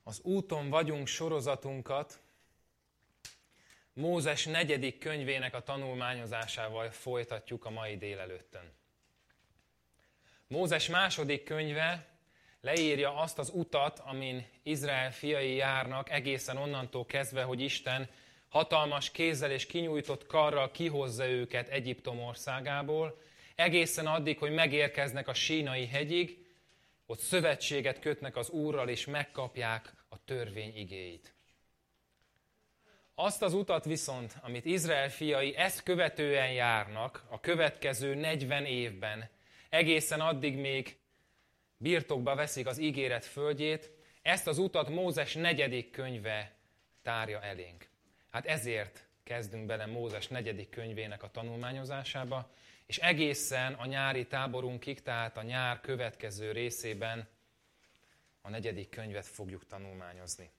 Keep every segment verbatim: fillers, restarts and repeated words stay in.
Az Úton vagyunk sorozatunkat Mózes negyedik könyvének a tanulmányozásával folytatjuk a mai délelőttön. Mózes második könyve leírja azt az utat, amin Izrael fiai járnak, egészen onnantól kezdve, hogy Isten hatalmas kézzel és kinyújtott karral kihozza őket Egyiptom országából, egészen addig, hogy megérkeznek a Sínai hegyig, ott szövetséget kötnek az Úrral, és megkapják a törvény igéit. Azt az utat viszont, amit Izrael fiai ezt követően járnak a következő negyven évben, egészen addig még birtokba veszik az ígéret földjét, ezt az utat Mózes negyedik könyve tárja elénk. Hát ezért kezdünk bele Mózes negyedik könyvének a tanulmányozásába, és egészen a nyári táborunkig, tehát a nyár következő részében a negyedik könyvet fogjuk tanulmányozni.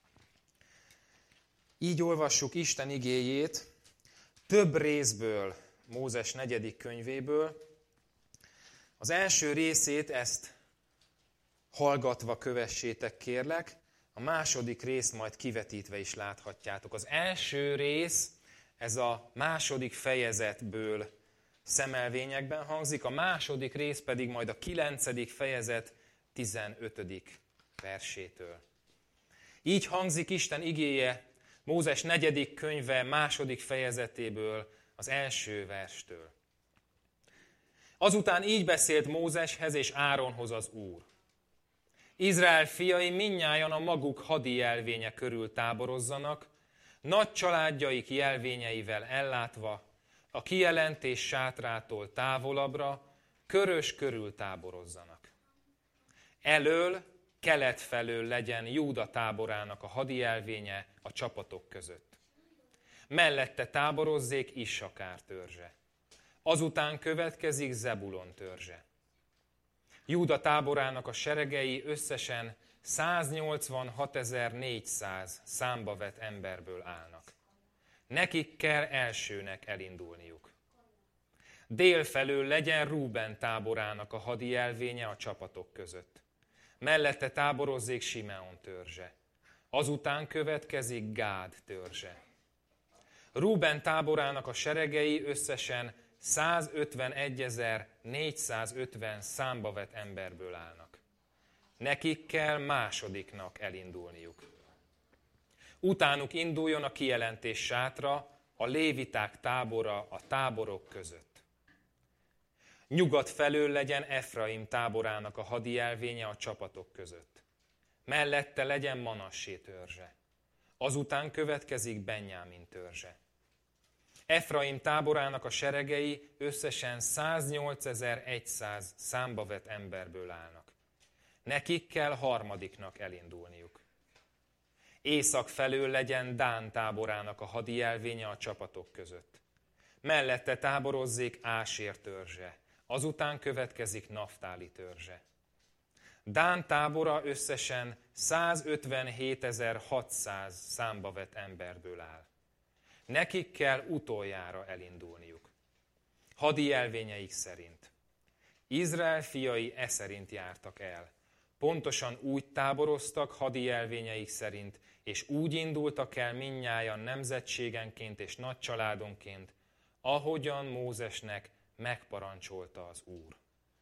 Így olvassuk Isten igéjét több részből, Mózes negyedik könyvéből. Az első részét ezt hallgatva kövessétek, kérlek, a második részt majd kivetítve is láthatjátok. Az első rész, ez a második fejezetből szemelvényekben hangzik, a második rész pedig majd a kilencedik fejezet tizenötödik versétől. Így hangzik Isten igéje Mózes negyedik könyve második fejezetéből, az első verstől. Azután így beszélt Mózeshez és Áronhoz az Úr. Izrael fiai mindnyájan a maguk hadi jelvénye körül táborozzanak, nagy családjaik jelvényeivel ellátva, a kijelentés sátrától távolabbra, körös körül táborozzanak. Elől, kelet felől legyen Júda táborának a hadi jelvénye a csapatok között. Mellette táborozzék Issakár törzse. Azután következik Zebulon törzse. Júda táborának a seregei összesen száznyolcvanhatezer-négyszáz számba vett emberből állnak. Nekik kell elsőnek elindulniuk. Dél felől legyen Rúben táborának a hadi jelvénye a csapatok között. Mellette táborozzék Simeon törzse. Azután következik Gád törzse. Rúben táborának a seregei összesen százötvenegyezer-négyszázötven számba vett emberből állnak. Nekik kell másodiknak elindulniuk. Utánuk induljon a kijelentés sátra, a léviták tábora a táborok között. Nyugat felől legyen Efraim táborának a hadi jelvénye a csapatok között. Mellette legyen Manassé törzse. Azután következik Benjámin törzse. Efraim táborának a seregei összesen száznyolcezer-száz számba vett emberből állnak. Nekik kell harmadiknak elindulniuk. Észak felől legyen Dán táborának a hadi jelvénye a csapatok között. Mellette táborozzék Ásér törzse. Azután következik Naftáli törzse. Dán tábora összesen százötvenhétezer-hatszáz számba vett emberből áll. Nekik kell utoljára elindulniuk. Hadi jelvényeik szerint. Izrael fiai e szerint jártak el. Pontosan úgy táboroztak hadi jelvényeik szerint, és úgy indultak el mindnyájan nemzetségenként és nagy családonként, ahogyan Mózesnek megparancsolta az Úr.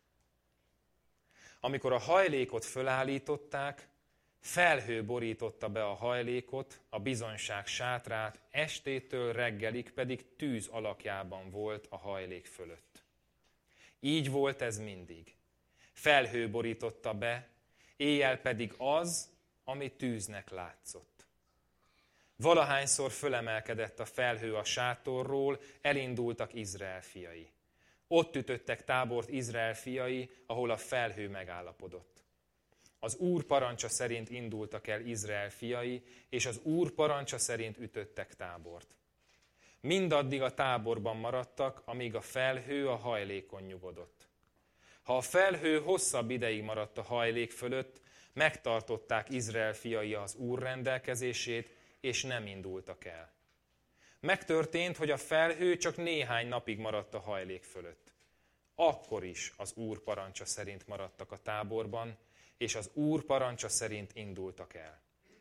Amikor a hajlékot fölállították, felhő borította be a hajlékot, a bizonyság sátrát, estétől reggelig pedig tűz alakjában volt a hajlék fölött. Így volt ez mindig. Felhő borította be, éjjel pedig az, ami tűznek látszott. Valahányszor fölemelkedett a felhő a sátorról, elindultak Izrael fiai. Ott ütöttek tábort Izrael fiai, ahol a felhő megállapodott. Az Úr parancsa szerint indultak el Izrael fiai, és az Úr parancsa szerint ütöttek tábort. Mindaddig a táborban maradtak, amíg a felhő a hajlékon nyugodott. Ha a felhő hosszabb ideig maradt a hajlék fölött, megtartották Izrael fiai az Úr rendelkezését, és nem indultak el. Megtörtént, hogy a felhő csak néhány napig maradt a hajlék fölött. Akkor is az Úr parancsa szerint maradtak a táborban, és az Úr parancsa szerint indultak el.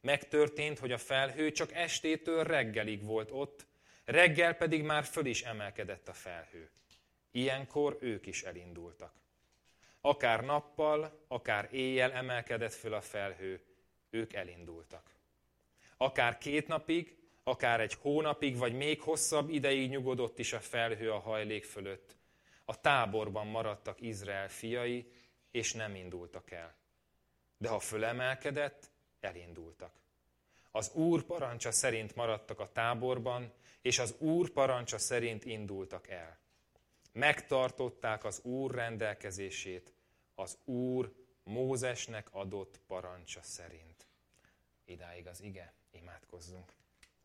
Megtörtént, hogy a felhő csak estétől reggelig volt ott, reggel pedig már föl is emelkedett a felhő. Ilyenkor ők is elindultak. Akár nappal, akár éjjel emelkedett föl a felhő, ők elindultak. Akár két napig, akár egy hónapig, vagy még hosszabb ideig nyugodott is a felhő a hajlék fölött. A táborban maradtak Izrael fiai, és nem indultak el. De ha fölemelkedett, elindultak. Az Úr parancsa szerint maradtak a táborban, és az Úr parancsa szerint indultak el. Megtartották az Úr rendelkezését, az Úr Mózesnek adott parancsa szerint. Idáig az ige, imádkozzunk.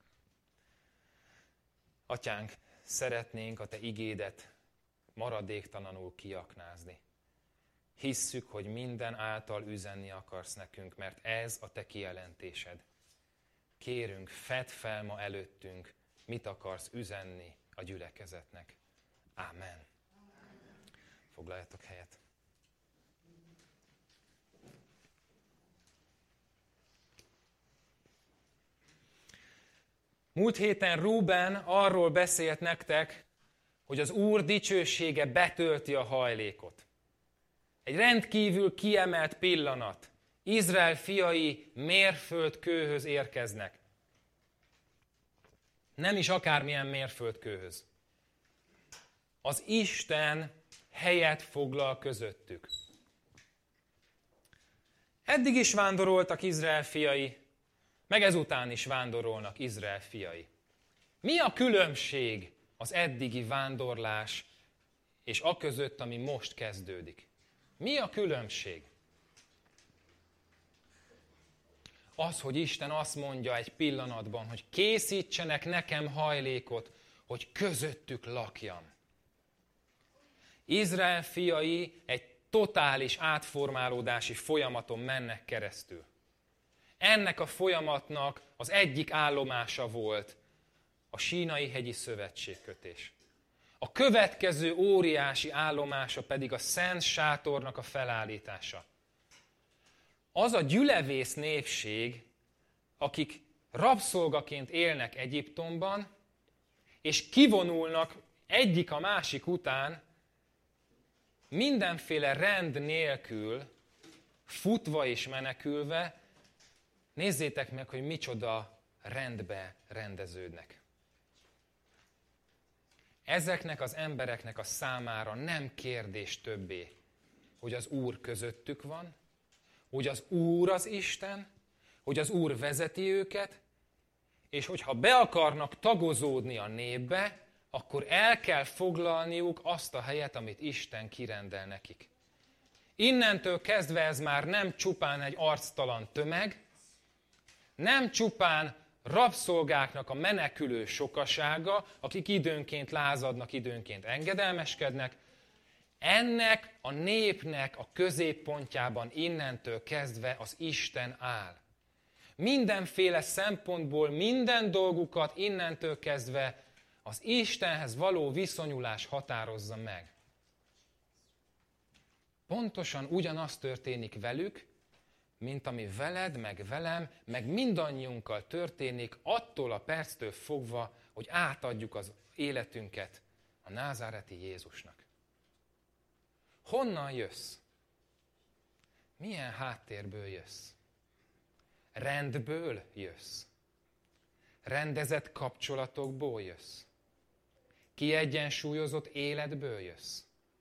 Atyánk, szeretnénk a Te igédet maradéktalanul kiaknázni. Hisszük, hogy minden által üzenni akarsz nekünk, mert ez a Te kijelentésed. Kérünk, fedd fel ma előttünk, mit akarsz üzenni a gyülekezetnek. Ámen. Foglaljatok helyet. Múlt héten Rúben arról beszélt nektek, hogy az Úr dicsősége betölti a hajlékot. Egy rendkívül kiemelt pillanat. Izrael fiai mérföldkőhöz érkeznek. Nem is akármilyen mérföldkőhöz. Az Isten helyet foglal közöttük. Eddig is vándoroltak Izrael fiai, meg ezután is vándorolnak Izrael fiai. Mi a különbség az eddigi vándorlás és aközött, ami most kezdődik? Mi a különbség? Az, hogy Isten azt mondja egy pillanatban, hogy készítsenek nekem hajlékot, hogy közöttük lakjam. Izrael fiai egy totális átformálódási folyamaton mennek keresztül. Ennek a folyamatnak az egyik állomása volt a Sínai-hegyi szövetségkötés. A következő óriási állomása pedig a Szent Sátornak a felállítása. Az a gyülevész népség, akik rabszolgaként élnek Egyiptomban, és kivonulnak egyik a másik után, mindenféle rend nélkül, futva és menekülve, nézzétek meg, hogy micsoda rendbe rendeződnek. Ezeknek az embereknek a számára nem kérdés többé, hogy az Úr közöttük van, hogy az Úr az Isten, hogy az Úr vezeti őket, és hogyha be akarnak tagozódni a népbe, akkor el kell foglalniuk azt a helyet, amit Isten kirendel nekik. Innentől kezdve ez már nem csupán egy arctalan tömeg, nem csupán rabszolgáknak a menekülő sokasága, akik időnként lázadnak, időnként engedelmeskednek, ennek a népnek a középpontjában innentől kezdve az Isten áll. Mindenféle szempontból minden dolgukat innentől kezdve az Istenhez való viszonyulás határozza meg. Pontosan ugyanaz történik velük, mint ami veled, meg velem, meg mindannyiunkkal történik attól a perctől fogva, hogy átadjuk az életünket a názáreti Jézusnak. Honnan jössz? Milyen háttérből jössz? Rendből jössz? Rendezett kapcsolatokból jössz? Kiegyensúlyozott életből jössz?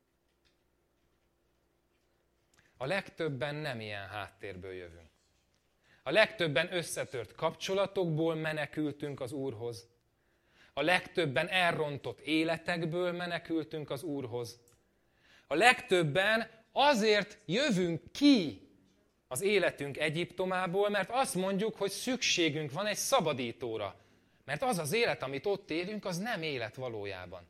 A legtöbben nem ilyen háttérből jövünk. A legtöbben összetört kapcsolatokból menekültünk az Úrhoz. A legtöbben elrontott életekből menekültünk az Úrhoz. A legtöbben azért jövünk ki az életünk Egyiptomából, mert azt mondjuk, hogy szükségünk van egy szabadítóra. Mert az az élet, amit ott élünk, az nem élet valójában.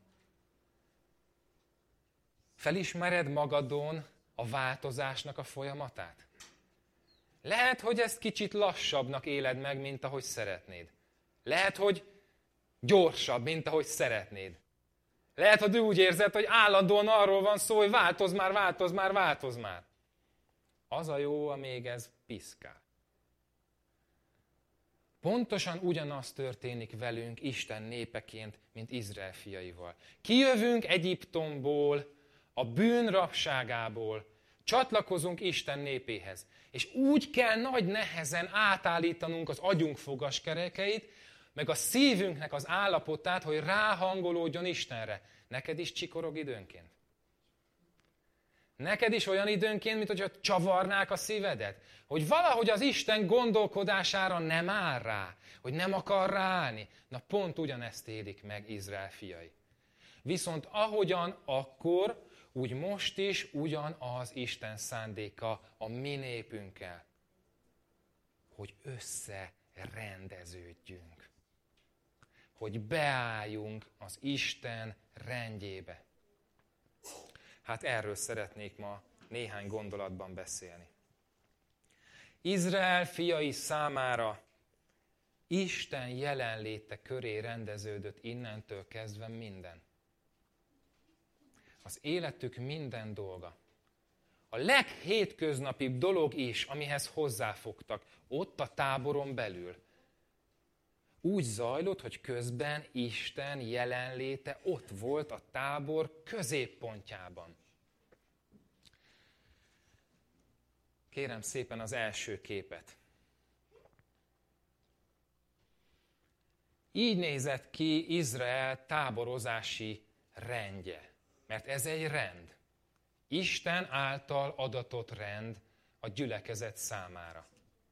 Felismered magadon a változásnak a folyamatát? Lehet, hogy ezt kicsit lassabbnak éled meg, mint ahogy szeretnéd. Lehet, hogy gyorsabb, mint ahogy szeretnéd. Lehet, hogy úgy érzed, hogy állandóan arról van szó, hogy változ már, változ már, változ már. Az a jó, amíg ez piszkál. Pontosan ugyanaz történik velünk Isten népeként, mint Izrael fiaival. Kijövünk Egyiptomból, a bűn rabságából, csatlakozunk Isten népéhez. És úgy kell nagy nehezen átállítanunk az agyunk fogaskerekeit, meg a szívünknek az állapotát, hogy ráhangolódjon Istenre. Neked is csikorog időnként? Neked is olyan időnként, mint hogyha csavarnák a szívedet? Hogy valahogy az Isten gondolkodására nem áll rá, hogy nem akar ráállni. Na pont ugyanezt élik meg Izrael fiai. Viszont ahogyan akkor, úgy most is ugyanaz Isten szándéka a mi népünkkel, hogy összerendeződjünk. Hogy beálljunk az Isten rendjébe. Hát erről szeretnék ma néhány gondolatban beszélni. Izrael fiai számára Isten jelenléte köré rendeződött innentől kezdve minden. Az életük minden dolga. A leghétköznapibb dolog is, amihez hozzáfogtak, ott a táboron belül. Úgy zajlott, hogy közben Isten jelenléte ott volt a tábor középpontjában. Kérem szépen az első képet. Így nézett ki Izrael táborozási rendje. Mert ez egy rend. Isten által adatott rend a gyülekezet számára.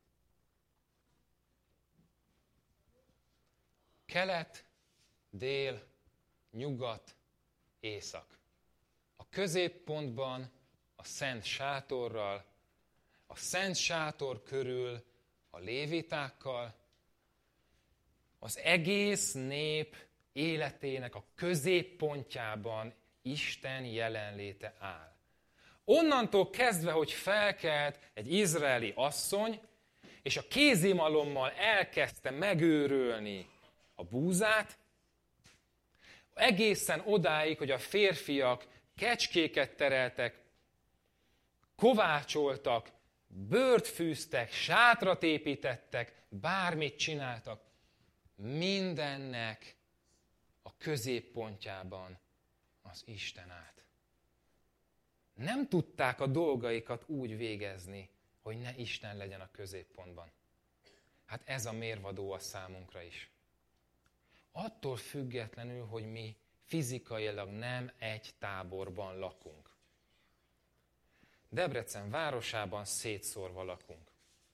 Kelet, dél, nyugat, észak. A középpontban a szent sátorral, a szent sátor körül a lévitákkal, az egész nép életének a középpontjában Isten jelenléte áll. Onnantól kezdve, hogy felkelt egy izraeli asszony, és a kézimalommal elkezdte megőrölni a búzát, egészen odáig, hogy a férfiak kecskéket tereltek, kovácsoltak, bőrt fűztek, sátrat építettek, bármit csináltak, mindennek a középpontjában az Isten állt. Nem tudták a dolgaikat úgy végezni, hogy ne Isten legyen a középpontban. Hát ez a mérvadó a számunkra is. Attól függetlenül, hogy mi fizikailag nem egy táborban lakunk. Debrecen városában szétszórva lakunk.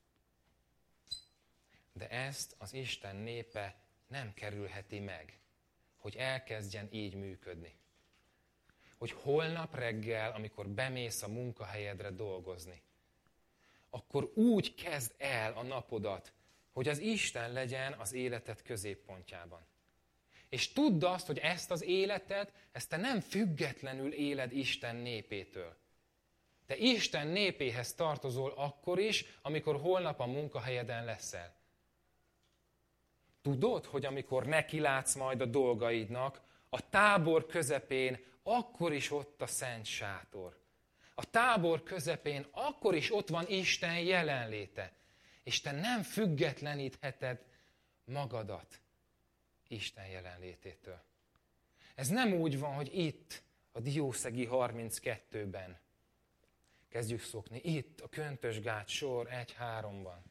De ezt az Isten népe nem kerülheti meg, hogy elkezdjen így működni. Hogy holnap reggel, amikor bemész a munkahelyedre dolgozni, akkor úgy kezd el a napodat, hogy az Isten legyen az életed középpontjában. És tudd azt, hogy ezt az életet, ezt te nem függetlenül éled Isten népétől. Te Isten népéhez tartozol akkor is, amikor holnap a munkahelyeden leszel. Tudod, hogy amikor nekilátsz majd a dolgaidnak, a tábor közepén akkor is ott a szent sátor. A tábor közepén akkor is ott van Isten jelenléte. És te nem függetlenítheted magadat Isten jelenlététől. Ez nem úgy van, hogy itt, a Diószegi harminckettőben kezdjük szokni. Itt, a Köntösgát sor egy háromban.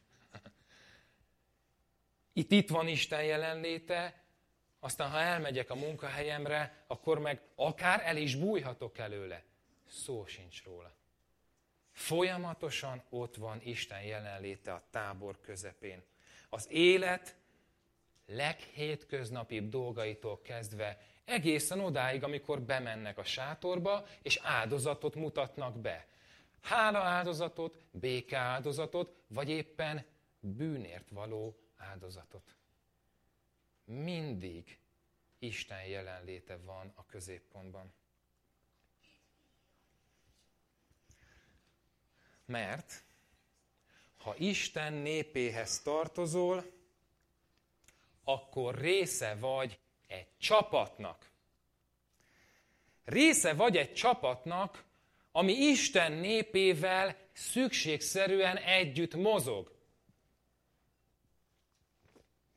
Itt, itt van Isten jelenléte, aztán ha elmegyek a munkahelyemre, akkor meg akár el is bújhatok előle. Szó sincs róla. Folyamatosan ott van Isten jelenléte a tábor közepén. Az élet leghétköznapibb dolgaitól kezdve egészen odáig, amikor bemennek a sátorba, és áldozatot mutatnak be. Hála áldozatot, béke áldozatot, vagy éppen bűnért való áldozatot. Mindig Isten jelenléte van a középpontban. Mert ha Isten népéhez tartozol, akkor része vagy egy csapatnak. Része vagy egy csapatnak, ami Isten népével szükségszerűen együtt mozog.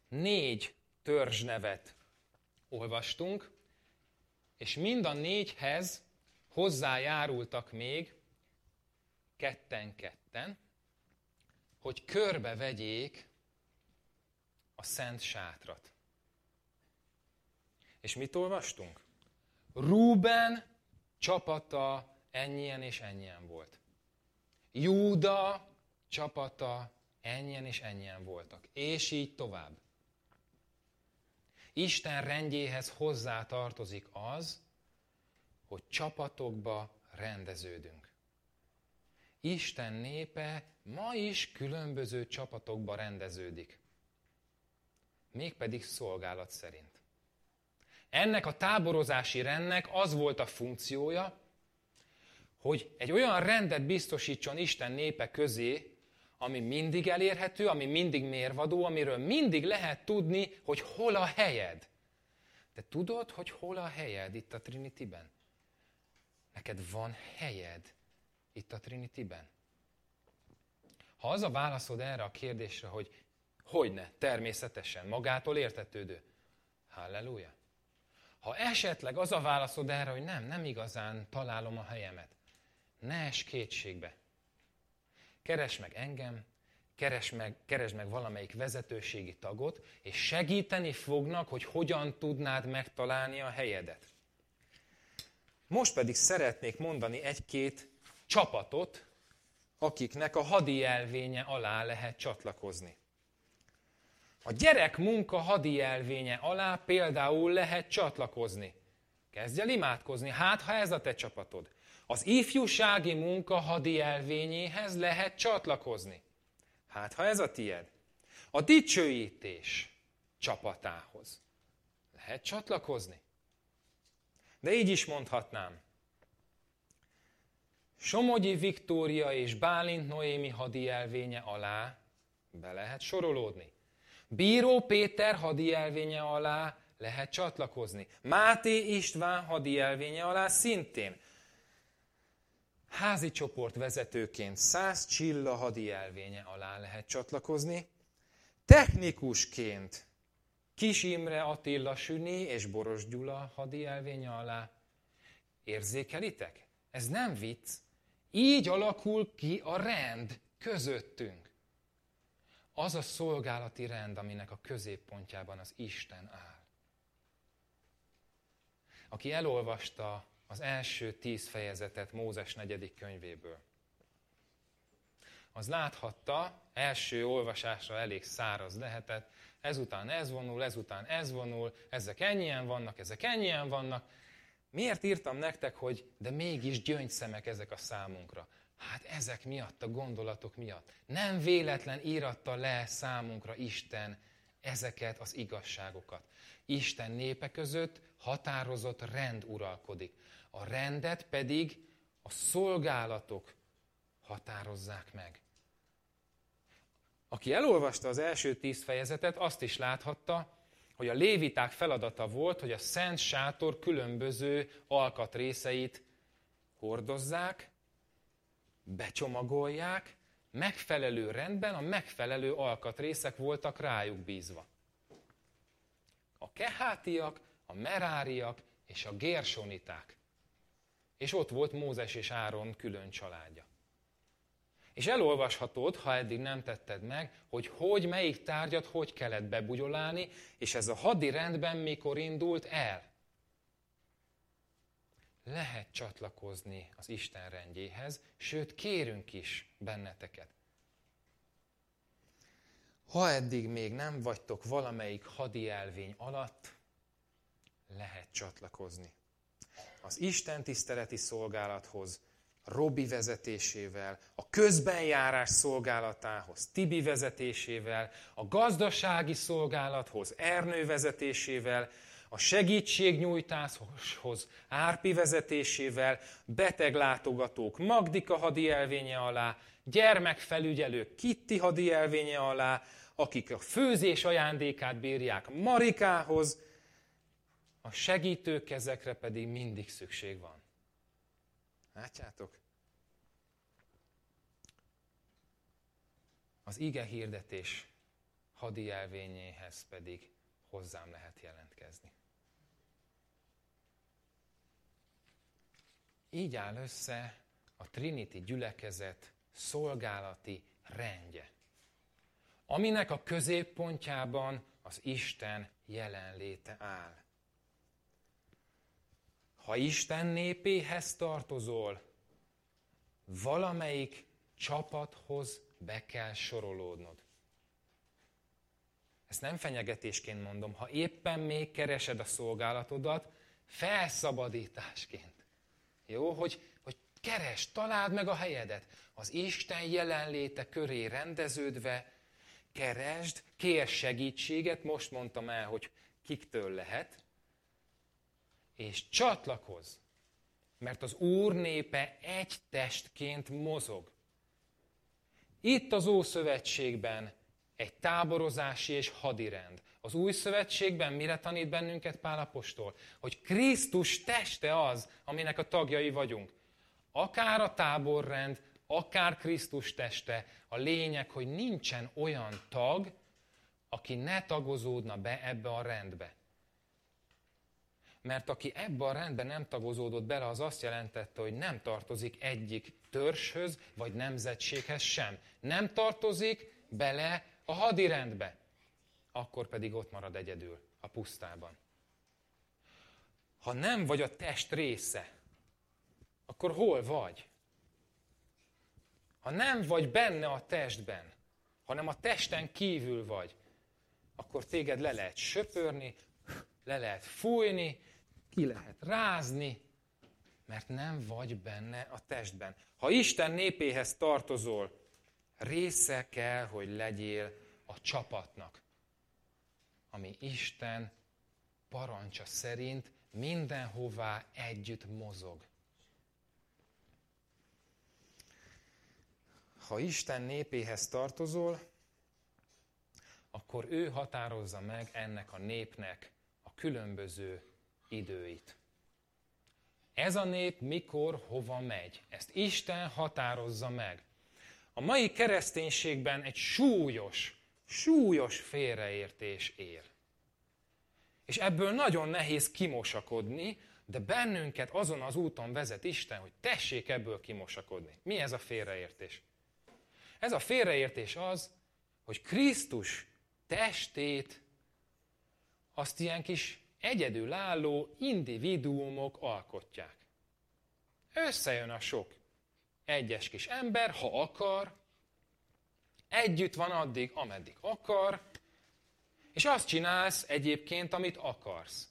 négy törzsnevet olvastunk, és mind a négyhez hozzájárultak még ketten-ketten, hogy körbevegyék a szent sátrat. És mit olvastunk? Rúben csapata ennyien és ennyien volt. Júda csapata ennyien és ennyien voltak. És így tovább. Isten rendjéhez hozzá tartozik az, hogy csapatokba rendeződünk. Isten népe ma is különböző csapatokba rendeződik. Mégpedig szolgálat szerint. Ennek a táborozási rendnek az volt a funkciója, hogy egy olyan rendet biztosítson Isten népe közé, ami mindig elérhető, ami mindig mérvadó, amiről mindig lehet tudni, hogy hol a helyed. De tudod, hogy hol a helyed itt a Trinityben? Neked van helyed itt a Trinityben? Ha az a válaszod erre a kérdésre, hogy hogyne, természetesen, magától értetődő. Halleluja! Ha esetleg az a válaszod erre, hogy nem, nem igazán találom a helyemet, ne ess kétségbe. Keresd meg engem, keresd meg, keresd meg valamelyik vezetőségi tagot, és segíteni fognak, hogy hogyan tudnád megtalálni a helyedet. Most pedig szeretnék mondani egy-két csapatot, akiknek a hadi jelvénye alá lehet csatlakozni. A gyerekmunka hadi jelvénye alá például lehet csatlakozni. Kezdj el imádkozni, hát ha ez a te csapatod. Az ifjúsági munka hadi jelvényéhez lehet csatlakozni. Hát ha ez a tied. A dicsőítés csapatához lehet csatlakozni. De így is mondhatnám. Somogyi Viktória és Bálint Noémi hadi jelvénye alá be lehet sorolódni. Bíró Péter hadi jelvénye alá lehet csatlakozni. Máté István hadi jelvénye alá szintén. Házi csoport vezetőként Szász Csilla hadi jelvénye alá lehet csatlakozni. Technikusként Kis Imre Attila Süni és Boros Gyula hadi jelvénye alá. Érzékelitek? Ez nem vicc. Így alakul ki a rend közöttünk. Az a szolgálati rend, aminek a középpontjában az Isten áll. Aki elolvasta az első tíz fejezetet Mózes negyedik könyvéből, az láthatta, első olvasásra elég száraz lehetett, ezután ez vonul, ezután ez vonul, ezek ennyien vannak, ezek ennyien vannak. Miért írtam nektek, hogy de mégis gyöngyszemek ezek a számunkra? Hát ezek miatt, a gondolatok miatt. Nem véletlen íratta le számunkra Isten ezeket az igazságokat. Isten népe között határozott rend uralkodik. A rendet pedig a szolgálatok határozzák meg. Aki elolvasta az első tíz fejezetet, azt is láthatta, hogy a léviták feladata volt, hogy a szent sátor különböző alkatrészeit hordozzák, becsomagolják, megfelelő rendben, a megfelelő alkatrészek voltak rájuk bízva. A kehátiak, a meráriak és a gérsoniták. És ott volt Mózes és Áron külön családja. És elolvashatod, ha eddig nem tetted meg, hogy hogy, melyik tárgyat hogy kellett bebugyolálni, és ez a hadi rendben mikor indult el. Lehet csatlakozni az Isten rendjéhez, sőt, kérünk is benneteket. Ha eddig még nem vagytok valamelyik hadi elvény alatt, lehet csatlakozni. Az Isten tiszteleti szolgálathoz, Robi vezetésével, a közbenjárás szolgálatához, Tibi vezetésével, a gazdasági szolgálathoz, Ernő vezetésével, a segítségnyújtáshoz, Árpi vezetésével, beteglátogatók Magdika hadi elvénye alá, gyermekfelügyelők Kitti hadi elvénye alá, akik a főzés ajándékát bírják Marikához, a segítőkezekre pedig mindig szükség van. Látjátok? Az ige hirdetés hadi jelvényéhez pedig hozzám lehet jelentkezni. Így áll össze a Trinity gyülekezet szolgálati rendje, aminek a középpontjában az Isten jelenléte áll. Ha Isten népéhez tartozol, valamelyik csapathoz be kell sorolódnod. Ezt nem fenyegetésként mondom, ha éppen még keresed a szolgálatodat, felszabadításként. Jó, hogy, hogy keresd, találd meg a helyedet. Az Isten jelenléte köré rendeződve, keresd, kérj segítséget, most mondtam el, hogy kiktől lehet, és csatlakozz, mert az Úr népe egy testként mozog. Itt az Ószövetségben egy táborozási és hadirend. Az Új Szövetségben mire tanít bennünket Pál apostol? Hogy Krisztus teste az, aminek a tagjai vagyunk. Akár a táborrend, akár Krisztus teste, a lényeg, hogy nincsen olyan tag, aki ne tagozódna be ebbe a rendbe. Mert aki ebbe a rendbe nem tagozódott bele, az azt jelentette, hogy nem tartozik egyik törzshöz, vagy nemzetséghez sem. Nem tartozik bele a hadirendbe. Akkor pedig ott marad egyedül, a pusztában. Ha nem vagy a test része, akkor hol vagy? Ha nem vagy benne a testben, hanem a testen kívül vagy, akkor téged le lehet söpörni, le lehet fújni, ki lehet rázni, mert nem vagy benne a testben. Ha Isten népéhez tartozol, része kell, hogy legyél a csapatnak, ami Isten parancsa szerint mindenhová együtt mozog. Ha Isten népéhez tartozol, akkor ő határozza meg ennek a népnek a különböző időit. Ez a nép mikor, hova megy? Ezt Isten határozza meg. A mai kereszténységben egy súlyos, súlyos félreértés él. És ebből nagyon nehéz kimosakodni, de bennünket azon az úton vezet Isten, hogy tessék ebből kimosakodni. Mi ez a félreértés? Ez a félreértés az, hogy Krisztus testét azt ilyen kis egyedülálló individuumok alkotják. Összejön a sok egyes kis ember, ha akar, együtt van addig, ameddig akar, és azt csinálsz egyébként, amit akarsz.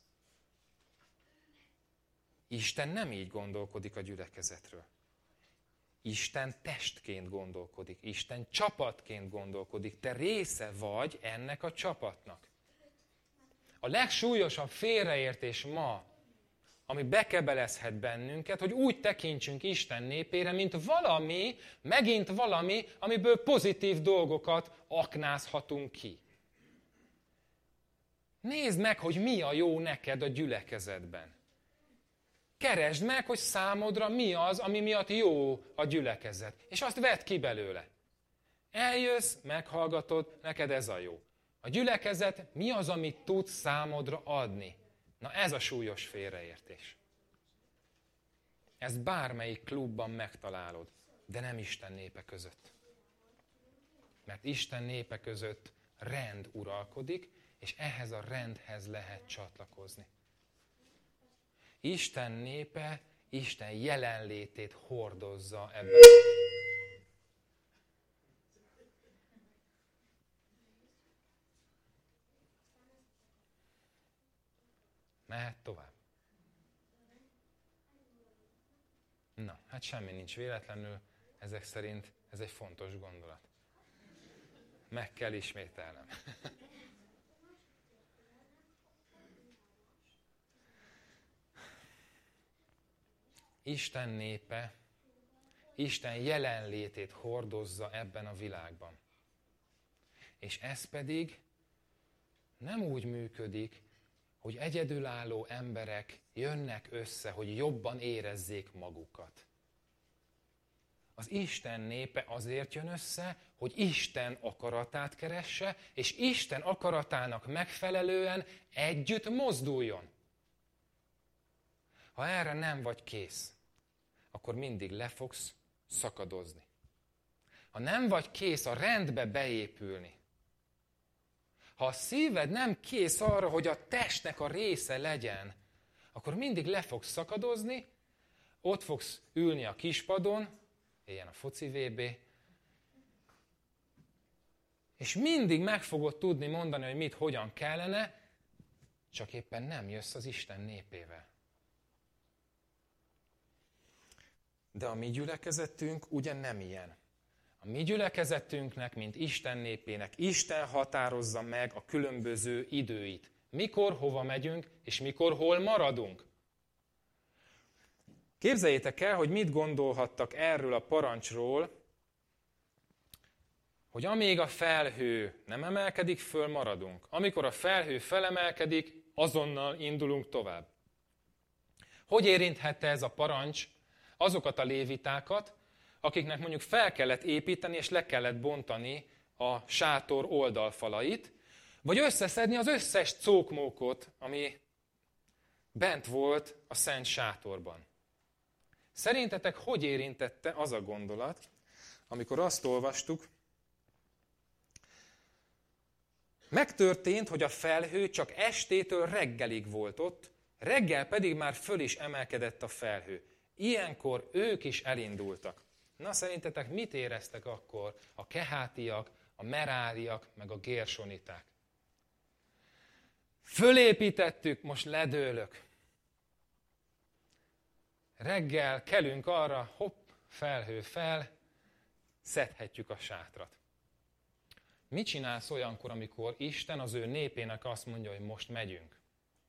Isten nem így gondolkodik a gyülekezetről. Isten testként gondolkodik, Isten csapatként gondolkodik. Te része vagy ennek a csapatnak. A legsúlyosabb félreértés ma, ami bekebelezhet bennünket, hogy úgy tekintsünk Isten népére, mint valami, megint valami, amiből pozitív dolgokat aknázhatunk ki. Nézd meg, hogy mi a jó neked a gyülekezetben. Keresd meg, hogy számodra mi az, ami miatt jó a gyülekezet. És azt vedd ki belőle. Eljössz, meghallgatod, neked ez a jó. A gyülekezet mi az, amit tud számodra adni? Na ez a súlyos félreértés. Ezt bármelyik klubban megtalálod, de nem Isten népe között. Mert Isten népe között rend uralkodik, és ehhez a rendhez lehet csatlakozni. Isten népe Isten jelenlétét hordozza ebben. Mehet tovább. Na, hát semmi nincs véletlenül, ezek szerint ez egy fontos gondolat. Meg kell ismételnem. Isten népe, Isten jelenlétét hordozza ebben a világban. És ez pedig nem úgy működik, hogy egyedülálló emberek jönnek össze, hogy jobban érezzék magukat. Az Isten népe azért jön össze, hogy Isten akaratát keresse, és Isten akaratának megfelelően együtt mozduljon. Ha erre nem vagy kész, akkor mindig le fogsz szakadozni. Ha nem vagy kész a rendbe beépülni, ha a szíved nem kész arra, hogy a testnek a része legyen, akkor mindig le fogsz szakadozni, ott fogsz ülni a kispadon, ilyen a foci vé bé, és mindig meg fogod tudni mondani, hogy mit, hogyan kellene, csak éppen nem jössz az Isten népével. De a mi gyülekezetünk ugye nem ilyen. A mi gyülekezetünknek, mint Isten népének, Isten határozza meg a különböző időit. Mikor, hova megyünk, és mikor, hol maradunk. Képzeljétek el, hogy mit gondolhattak erről a parancsról, hogy amíg a felhő nem emelkedik föl, maradunk. Amikor a felhő felemelkedik, azonnal indulunk tovább. Hogy érinthette ez a parancs azokat a lévitákat, akiknek mondjuk fel kellett építeni és le kellett bontani a sátor oldalfalait, vagy összeszedni az összes cókmókot, ami bent volt a szent sátorban. Szerintetek hogy érintette az a gondolat, amikor azt olvastuk, megtörtént, hogy a felhő csak estétől reggelig volt ott, reggel pedig már föl is emelkedett a felhő. Ilyenkor ők is elindultak. Na, szerintetek mit éreztek akkor a kehátiak, a meráriak, meg a gérsoniták? Fölépítettük, most ledőlök. Reggel kelünk arra, hopp, felhő fel, szedhetjük a sátrat. Mit csinálsz olyankor, amikor Isten az ő népének azt mondja, hogy most megyünk?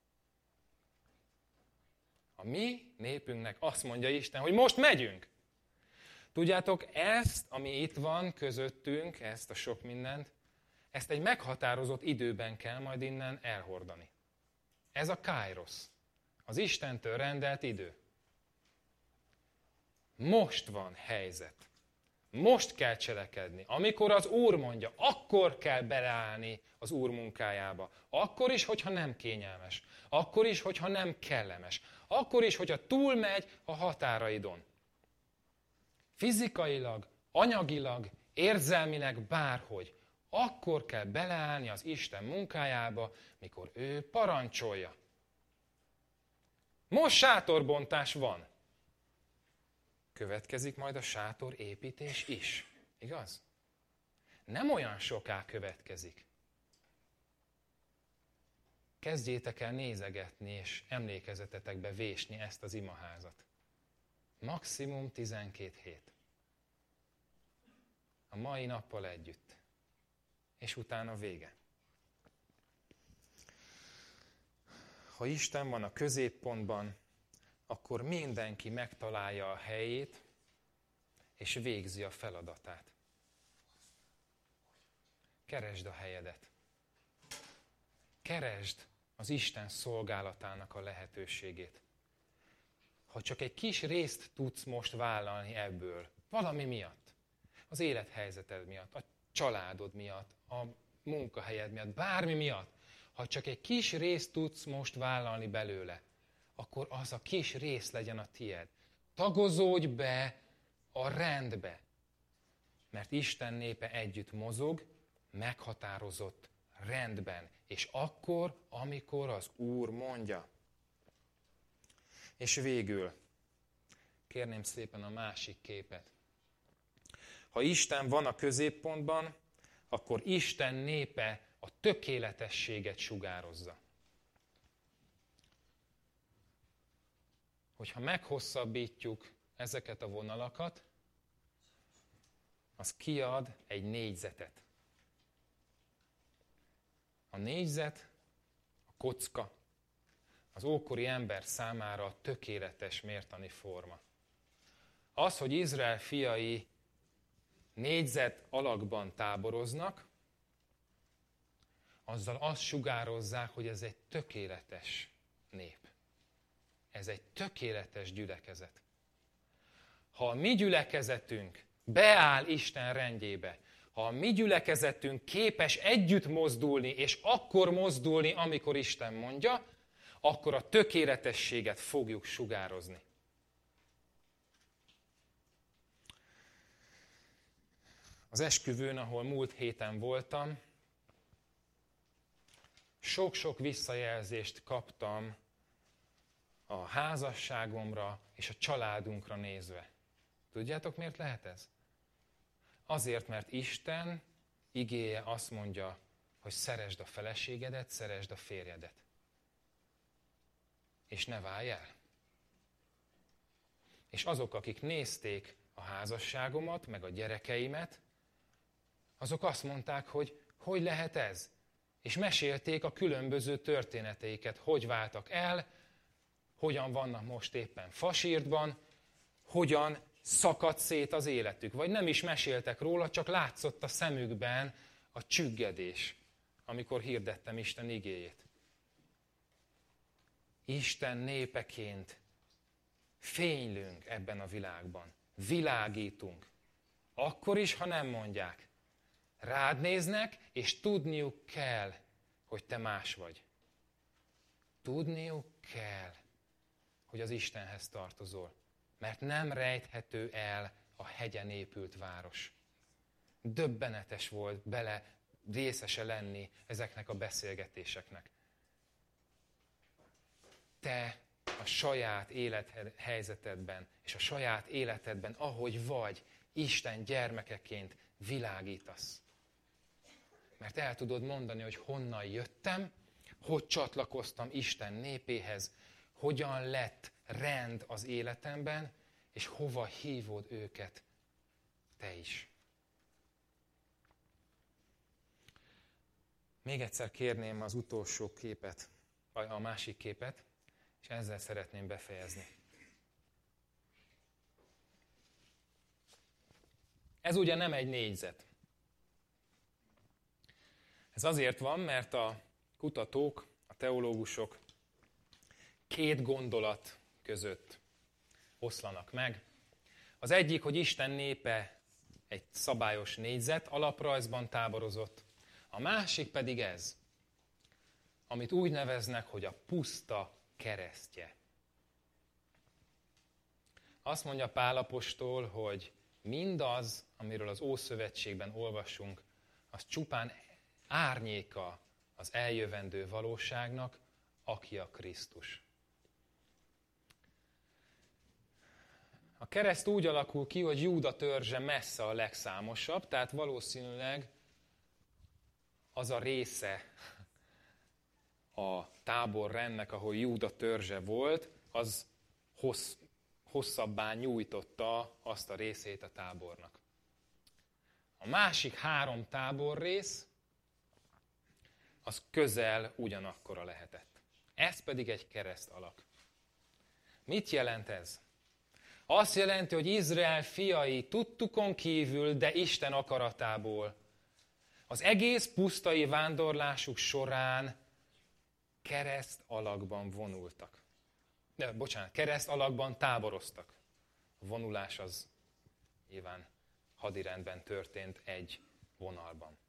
A mi népünknek azt mondja Isten, hogy most megyünk. Tudjátok, ezt, ami itt van közöttünk, ezt a sok mindent, ezt egy meghatározott időben kell majd innen elhordani. Ez a Kairos, az Istentől rendelt idő. Most van helyzet. Most kell cselekedni. Amikor az Úr mondja, akkor kell beleállni az Úr munkájába. Akkor is, hogyha nem kényelmes. Akkor is, hogyha nem kellemes. Akkor is, hogyha túlmegy a határaidon. Fizikailag, anyagilag, érzelmileg, bárhogy. Akkor kell beleállni az Isten munkájába, mikor ő parancsolja. Most sátorbontás van. Következik majd a sátor építés is. Igaz? Nem olyan soká következik. Kezdjétek el nézegetni és emlékezetetekbe vésni ezt az imaházat. Maximum tizenkét hét. A mai nappal együtt. És utána vége. Ha Isten van a középpontban, akkor mindenki megtalálja a helyét, és végzi a feladatát. Keresd a helyedet. Keresd az Isten szolgálatának a lehetőségét. Ha csak egy kis részt tudsz most vállalni ebből, valami miatt, az élethelyzeted miatt, a családod miatt, a munkahelyed miatt, bármi miatt, ha csak egy kis részt tudsz most vállalni belőle, akkor az a kis rész legyen a tied. Tagozódj be a rendbe, mert Isten népe együtt mozog, meghatározott rendben, és akkor, amikor az Úr mondja. És végül, kérném szépen a másik képet. Ha Isten van a középpontban, akkor Isten népe a tökéletességet sugározza. Hogyha meghosszabbítjuk ezeket a vonalakat, az kiad egy négyzetet. A négyzet, a kocka, az ókori ember számára a tökéletes mértani forma. Az, hogy Izrael fiai négyzet alakban táboroznak, azzal azt sugározzák, hogy ez egy tökéletes nép. Ez egy tökéletes gyülekezet. ha a mi gyülekezetünk beáll Isten rendjébe, ha a mi gyülekezetünk képes együtt mozdulni, és akkor mozdulni, amikor Isten mondja, akkor a tökéletességet fogjuk sugározni. Az esküvőn, ahol múlt héten voltam, sok-sok visszajelzést kaptam a házasságomra és a családunkra nézve. Tudjátok, miért lehet ez? Azért, mert Isten igéje azt mondja, hogy szeresd a feleségedet, szeresd a férjedet. És ne válj el. És azok, akik nézték a házasságomat, meg a gyerekeimet, azok azt mondták, hogy hogy lehet ez? És mesélték a különböző történeteiket, hogy váltak el, hogyan vannak most éppen fasírtban, hogyan szakadt szét az életük. Vagy nem is meséltek róla, csak látszott a szemükben a csüggedés, amikor hirdettem Isten igéjét. Isten népeként fénylünk ebben a világban. Világítunk. Akkor is, ha nem mondják. Rád néznek, és tudniuk kell, hogy te más vagy. Tudniuk kell, hogy az Istenhez tartozol. Mert nem rejthető el a hegyen épült város. Döbbenetes volt bele részese lenni ezeknek a beszélgetéseknek. Te a saját élethelyzetedben és a saját életedben, ahogy vagy, Isten gyermekeként világítasz. Mert el tudod mondani, hogy honnan jöttem, hogy csatlakoztam Isten népéhez, hogyan lett rend az életemben, és hova hívod őket te is. Még egyszer kérném az utolsó képet, vagy a másik képet, és ezzel szeretném befejezni. Ez ugye nem egy négyzet. Ez azért van, mert a kutatók, a teológusok két gondolat között oszlanak meg. Az egyik, hogy Isten népe egy szabályos négyzet alaprajzban táborozott. A másik pedig ez, amit úgy neveznek, hogy a puszta keresztje. Azt mondja Pál apostol, hogy mindaz, amiről az Ószövetségben olvasunk, az csupán árnyéka az eljövendő valóságnak, aki a Krisztus. A kereszt úgy alakul ki, hogy Júda törzse messze a legszámosabb, tehát valószínűleg az a része a táborrendnek, ahol Júda törzse volt, az hossz, hosszabbá nyújtotta azt a részét a tábornak. A másik három táborrész, az közel ugyanakkora lehetett. Ez pedig egy kereszt alak. Mit jelent ez? Azt jelenti, hogy Izrael fiai tudtukon kívül, de Isten akaratából az egész pusztai vándorlásuk során kereszt alakban vonultak. De, bocsánat, kereszt alakban táboroztak. A vonulás az nyilván hadirendben történt egy vonalban.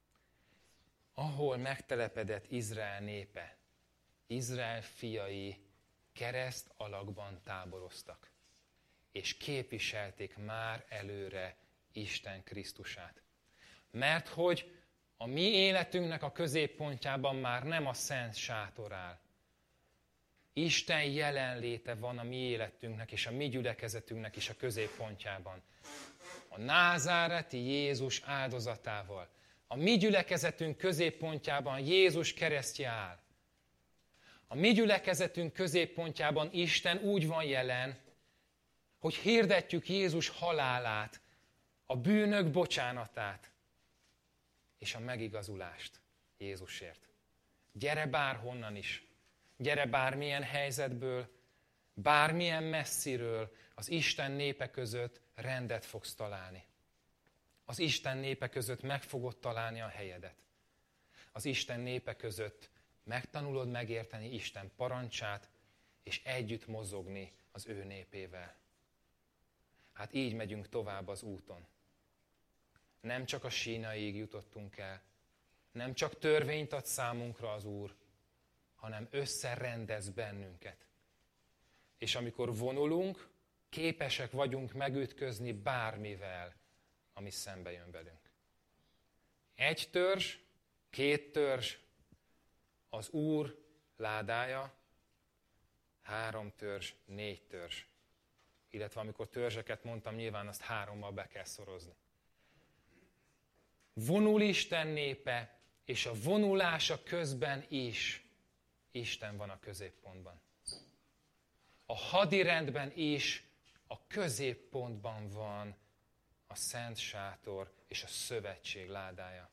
Ahol megtelepedett Izrael népe, Izrael fiai kereszt alakban táboroztak, és képviselték már előre Isten Krisztusát. Mert hogy a mi életünknek a középpontjában már nem a szent sátor áll. Isten jelenléte van a mi életünknek és a mi gyülekezetünknek is a középpontjában. A názáreti Jézus áldozatával. A mi gyülekezetünk középpontjában Jézus keresztje áll. A mi gyülekezetünk középpontjában Isten úgy van jelen, hogy hirdetjük Jézus halálát, a bűnök bocsánatát és a megigazulást Jézusért. Gyere bárhonnan is, gyere bármilyen helyzetből, bármilyen messziről, az Isten népe között rendet fogsz találni. Az Isten népe között meg fogod találni a helyedet. Az Isten népe között megtanulod megérteni Isten parancsát, és együtt mozogni az ő népével. Hát így megyünk tovább az úton. Nem csak a sínaig jutottunk el, nem csak törvényt ad számunkra az Úr, hanem összerendez bennünket. És amikor vonulunk, képesek vagyunk megütközni bármivel, ami szembe jön velünk. Egy törzs, két törzs, az Úr ládája, három törzs, négy törzs. Illetve amikor törzseket mondtam, nyilván azt hárommal be kell szorozni. Vonul Isten népe, és a vonulása közben is Isten van a középpontban. A hadirendben is a középpontban van a Szent Sátor és a Szövetség ládája.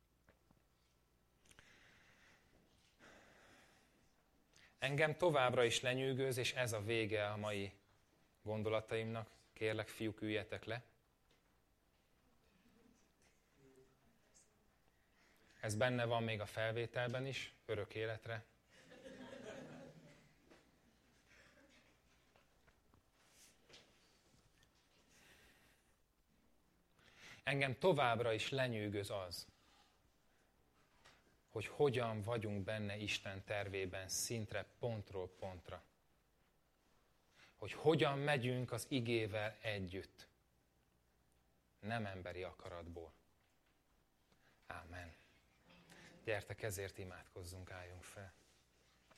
Engem továbbra is lenyűgöz, és ez a vége a mai gondolataimnak. Kérlek, fiúk, üljetek le. Ez benne van még a felvételben is, örök életre. Engem továbbra is lenyűgöz az, hogy hogyan vagyunk benne Isten tervében szintre, pontról pontra. Hogy hogyan megyünk az igével együtt. Nem emberi akaratból. Ámen. Gyertek, ezért imádkozzunk, álljunk fel.